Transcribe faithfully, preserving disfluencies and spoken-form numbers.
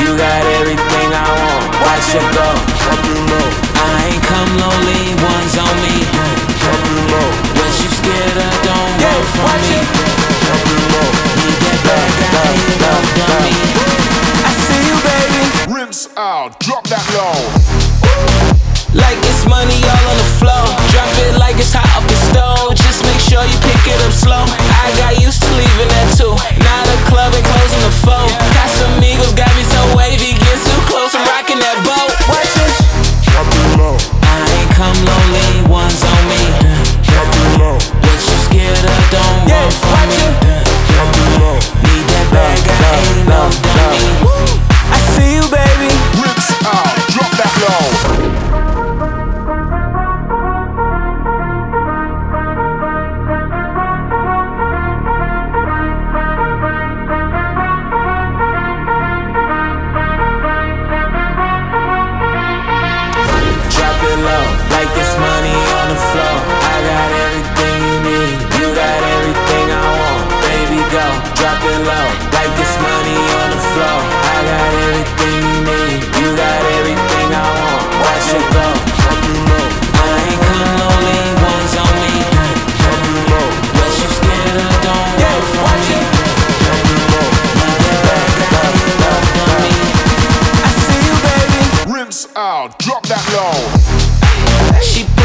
You got everything I want. Watch it go. I ain't come lonely, one's on me. When you scared of, don't run from me. Need that bag, I ain't no dummy. I see you, baby. Rinse out, drop that low. Like it's money all on the floor. Drop it like it's hot off the stove. Just make sure you pick it up slow. I got used to leaving that too. Now the club and closing the phone. Casamigos got me so wavy. Get too close, I'm rocking that boat. Watch it. Drop it low. I ain't come lonely, one's on me. Drop it low. What you scared of, don't run from me. Drop it low. Need that bag, I ain't no dummy. I see you, baby. Rinse out, drop that low. Like this money on the floor. I got everything you need. You got everything I want. Baby, go. Drop it low. Like this money on the floor. I got everything you need. You got everything I want. Watch it go. I ain't come lonely, one's on me. What you scared of, don't run from me. Need that bag, I ain't no dummy. I see you, baby. Rinse out, drop that low. She